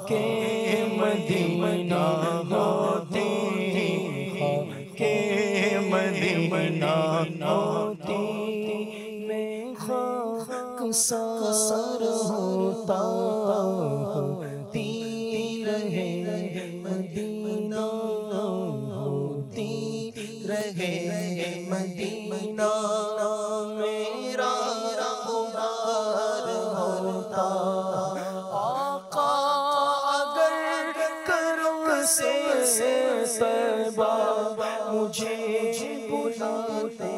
کے مدینہ ہوتی، کے مدینہ ہوتی، میں خاک سار ہوتا، ہوتی رہے مدینہ، ہوتی رہے مدینہ، میرا غبار ہوتا۔ آقا اگر کرم سے طیبہ مجھے بلاتے،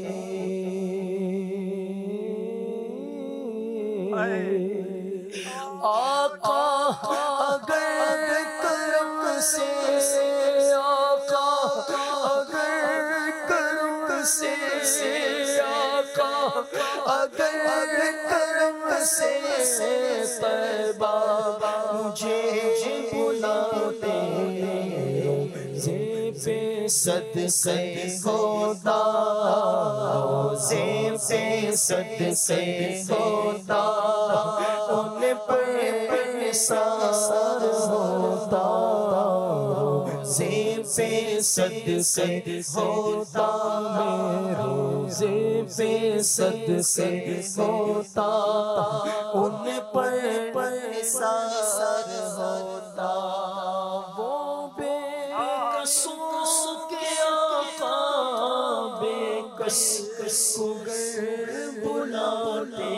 آقا اگر کرم سے، آقا اگر کرم سے، آقا اگر کرم سے طیبہ مجھے بلاتے، روزے پہ صدقے ہوتا، روزے پہ صدقے ہوتا، ان پر نثار ہوتا، روزے پہ صدقے ہوتا، روزے پہ صدقے ہوتا، ان پر نثار ہوتا۔ وہ بے قصوں کے آقا بے کس کو گر بلاتے،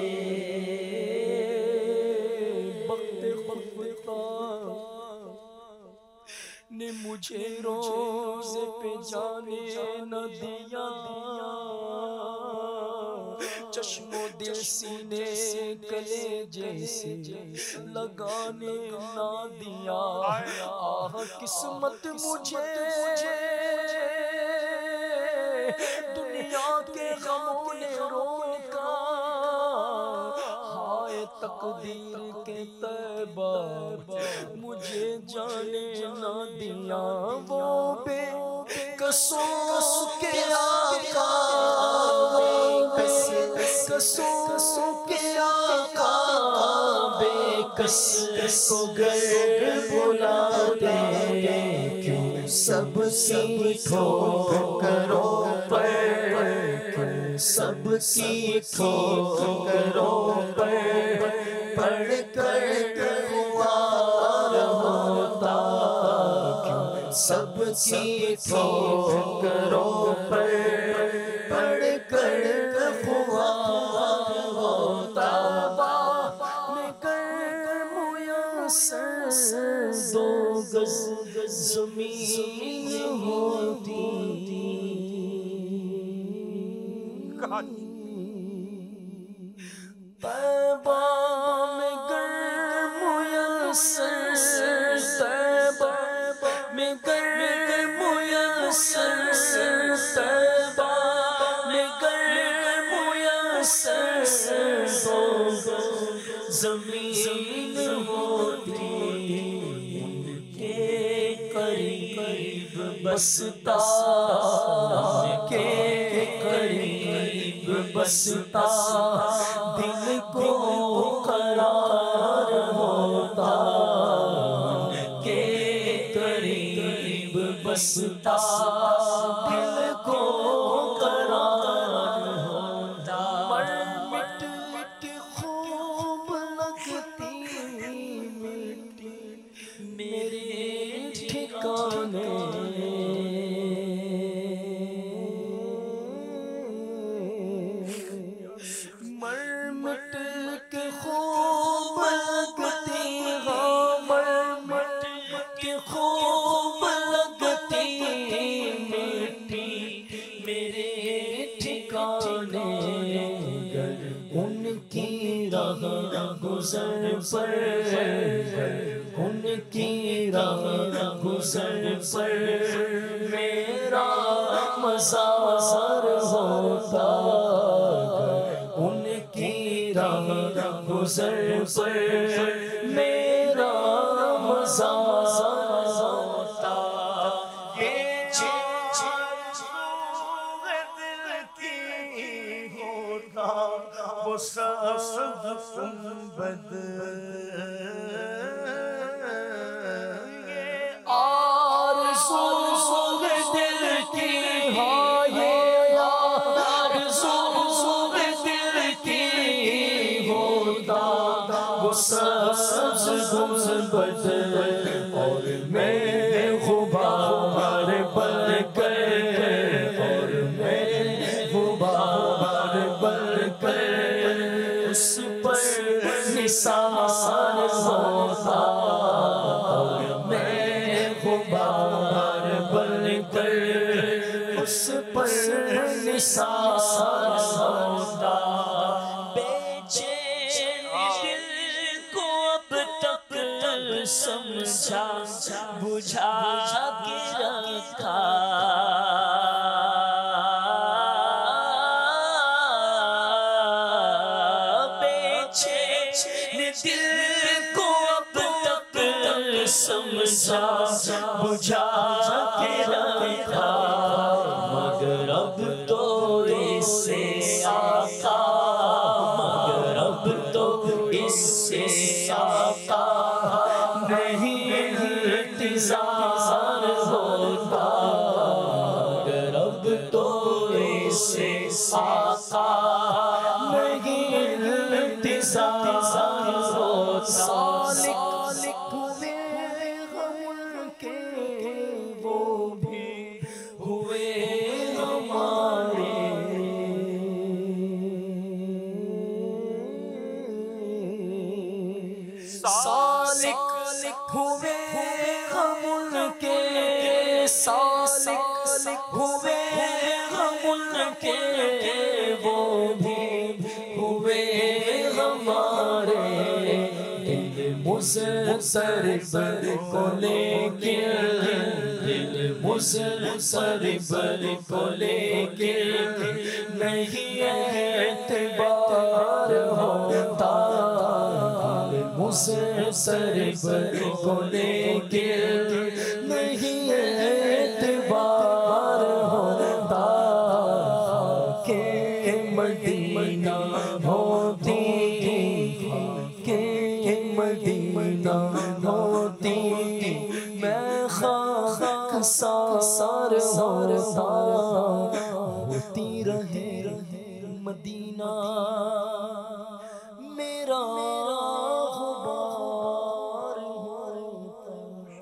وقت نے مجھے روزے پہ جانے نہ دیا، چشم و دل سینے کلیجے سے لگانے نہ دیا، آہ قسمت مجھے دنیا کے غموں نے روکا، ہائے تقدیر کے طیبہ مجھے جانے نہ دیا، وہ بے قصوں کے آقا، بے قصوں کے آقا بے کس کو گر بلاتے، کیوں سب کی ٹھوکروں پر، کیوں سب کی ٹھوکروں پر پڑھ کر خوار ہوتا، کیوں سب کی ٹھوکروں پر پڑھ کر خوار ہوتا، میں گر میسر دو گز زمین ہوتی، طیبہ میں گر میسر، طیبہ میں گر میسر، طیبہ میں گر میسر دو زمین ہوتی، کے قریب بستا، کے قریب بستا، دل کو قرار ہوتا، کے قریب بستا، دل کو قرار ہوتا، مر مٹ کے خوب لگتی مٹی میرے ٹھکانے، مر مٹ کے خوب لگتی، مر مٹ کے خوب لگتی مٹی میرے ٹھکانے، گر ان کی راہ گزر پر، ان کی راہ گزر پر میرا مزار ہوتا، ان کی راہ گزر پر میرا مزار ہوتا، یہ دل کی ہوتا وہ سب گنبد دل کی ہائے آرزو دل کی ہوتا وہ سبز گنبد اور میں غبار بن کر اور میں غبار بن کر اس پر نثار ہوتا اور میں غبار بن کر اس پر نثار ہوتا بے چین دل کو اب تک سمجھا بجھا کے رکھا دل کو اب تک سمجھا بجھا کے رکھا مگر اب تو اس سے آقا مگر اب تو اس سے آقا نہیں انتظار ہوتا مگر اب تو اس سے آقا نہیں انتظار سالک ہوئے غم کے وہ بھی ہوئے ہمارے سالک ہوئے غم کے سالک ہوئے غم کے وہ بھی ہوئے ہمارے مضطرب کو لیکن دل مضطرب کو لیکن نہیں اعتبار ہوتا دل مضطرب کو لیکن نہیں اعتبار ہوتا کہ مدینہ ہوتی مدینہ ہوتی میں خاک سار ہوتا ہوتی رہے مدینہ میرا